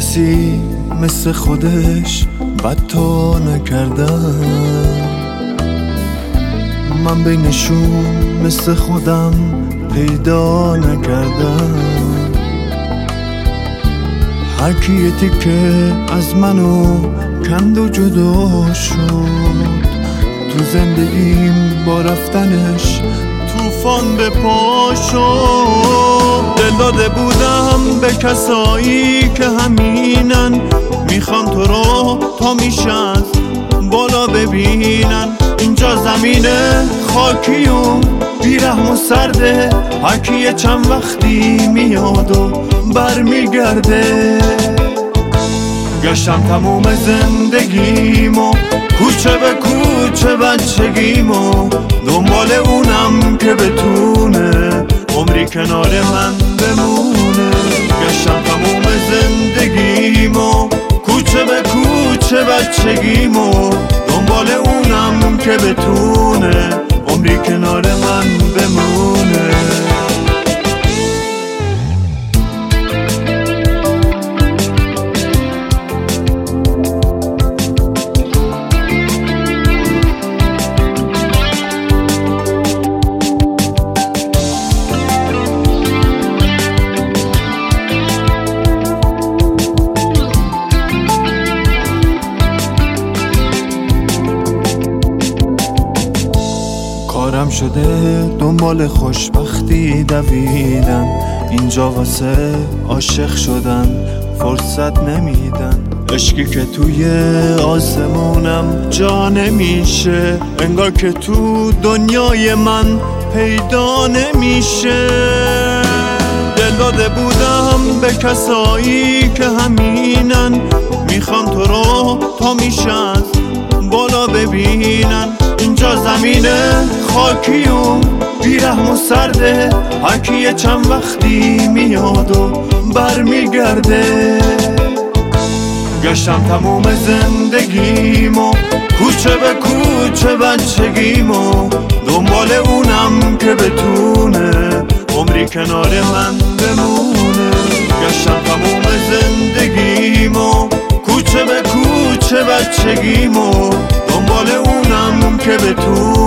کسی مثل خودش بد تا نکردم، من بینشون مثل خودم پیدا نکردم. هر کی یه تیکه از منو کند و جدا شد، تو زندگیم با رفتنش طوفان به پا شد. دل داده بودم به کسایی که همینن، میخوان تو رو تا میشه از بالا ببینن. اینجا زمینه خاکی و بیرحم و سرده، هر کی یه چند وقتی میاد و برمیگرده. گشتم تموم زندگیمو کوچه به کوچه بچگیمو، دنبال اونم که بتونه عمری کنار من بمونه. گشتم تموم زندگیمو کوچه به کوچه بچگیمو، دنبال اونم که بتونه عمری کنار من بمونه. کارم شده دنبال خوشبختی دویدن، اینجا واسه عاشق شدن فرصت نمیدن. عشقی که توی آسمونم جا نمیشه، انگار که تو دنیای من پیدا نمیشه. دل داده بودم به کسایی که همینن، میخوان تو رو تا میشه از بالا ببینن. اینجا زمینه خاکی و بیرحم و سرده، هر کی یه چند وقتی میاد و برمیگرده. گشتم تموم زندگیمو کوچه به کوچه بچگیمو، دنبال اونم که بتونه عمری کنار من بمونه. گشتم تموم زندگیمو کوچه به کوچه بچگیمو، دنبال اونم که بتونه